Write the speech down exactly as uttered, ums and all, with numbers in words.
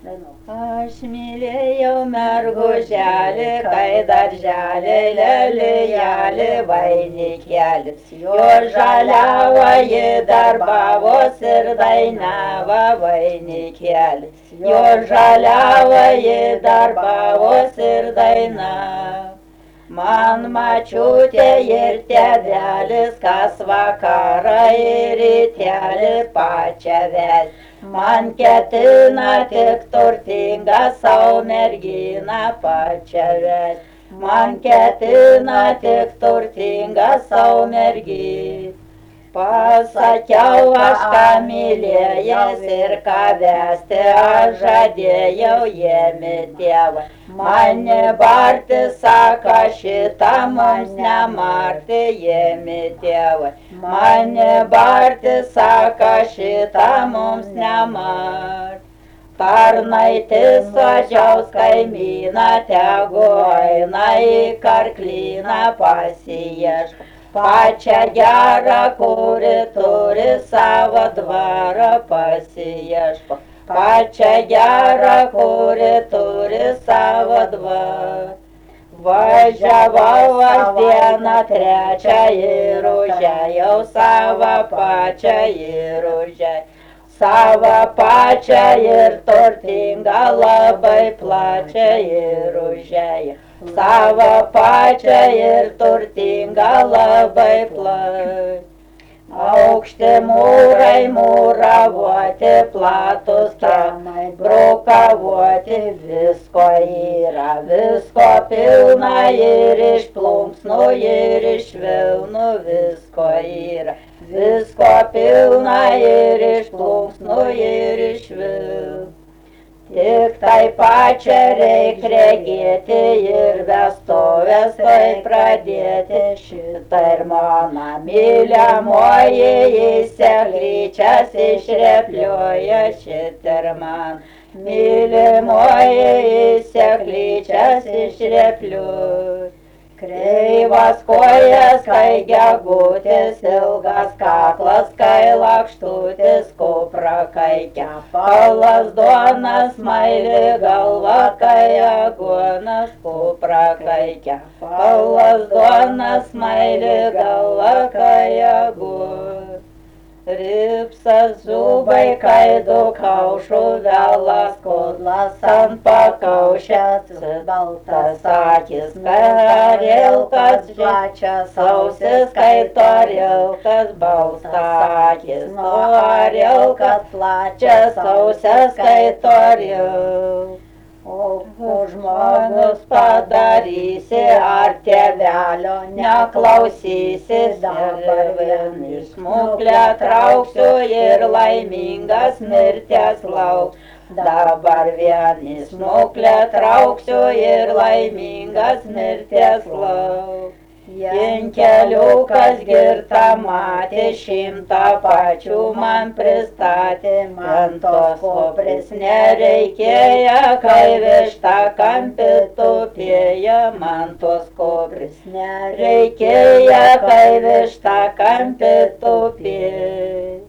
Aš mylėjau merguželį, kai darželį, lelijelį, vainikėlis. Jo žaliavo, ji darbavos ir dainavo vainikėlis. Jo žaliavo, ji darbavos ir dainavo. Man mačiutė ir tėdelis, kas vakarą ir rytelį pačią ves. Man ketina tik turtingą savo merginą pačią ves. Man ketina tik turtingą savo merginą. Pasakiau aš ką mylėjęs ir ką vesti, aš žadėjau jėmi tėvą. Mane barti, sako, šitą mums nemarti, jėmi tėvą. Mane barti, sako, šitą mums nemarti. Tarnaitis važiaus kaimyną, tegu eina į karklyną pasiieško. Pačią gerą, kuri turi savo dvarą pasiieško. Pačią gerą, kuri turi savo dvarą. Važiavau aš dieną trečią ir užėjau savo pačią ir užėjau. Savo pačią ir turtingą, labai plačią ir užėjau. Savo pačią ir turtingą, labai plačią. Aukšti mūrai mūravoti, platus kiemai brukavoti, visko yra, visko pilna ir iš plunksnų ir iš vilnų, visko yra, visko pilna ir iš plunksnų ir iš vilnų. Tik tai pačią reik regėti ir vestuvės tai pradėti, šitą ir mano myliamoji įseklyčias išreplioja, šitą ir man mylimoji įseklyčias išreplioja. Kreivas kojas, kai gegutės, ilgas kaklas, kai lakštutis, kupra, kai kepalas, duonas, maili galva, kai aguonas, kupra, kai kepalas, duonas, maili galva, kai aguonas. Ripsas zubai, kai du kaušų, vėlas kudlas ant pakaušės, baltas akis, kai rilkas, plačias ausis, kai torilkas, baltas akis, torilkas, plačias ausis, kai torilkas. O žmogus padarysi, ar tėvelio neklausysi, dabar vien iš smuklę trauksiu ir laimingas mirties lauks. Dabar vien iš smuklę trauksiu ir laimingas mirties lauks. Jinkeliukas girtą matė, šimtą pačių man pristatė, man tos kopris nereikėjo, kai višta kampi tupėjo, man tos kopris nereikėjo, kai višta kampi tupėjo.